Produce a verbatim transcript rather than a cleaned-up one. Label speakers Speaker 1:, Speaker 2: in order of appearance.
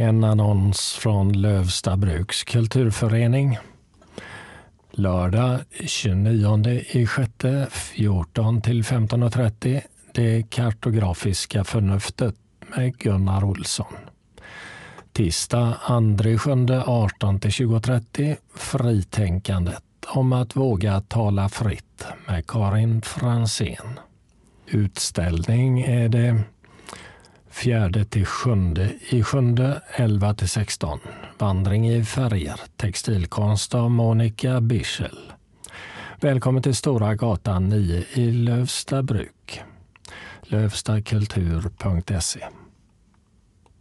Speaker 1: En annons från Lövsta Bruks kulturförening. Lördag tjugonionde i sjätte fjorton till femton och trettio. Det kartografiska förnuftet med Gunnar Olsson. Tisdag andra sjunde arton till tjugo trettio. Fritänkandet om att våga tala fritt med Karin Fransén. Utställning är det fjärde till sjunde i sjunde, elva till sexton. Vandring i färger, textilkonst av Monica Bischel. Välkommen till Stora gatan nio i Lövsta Bruk. lövstakultur punkt se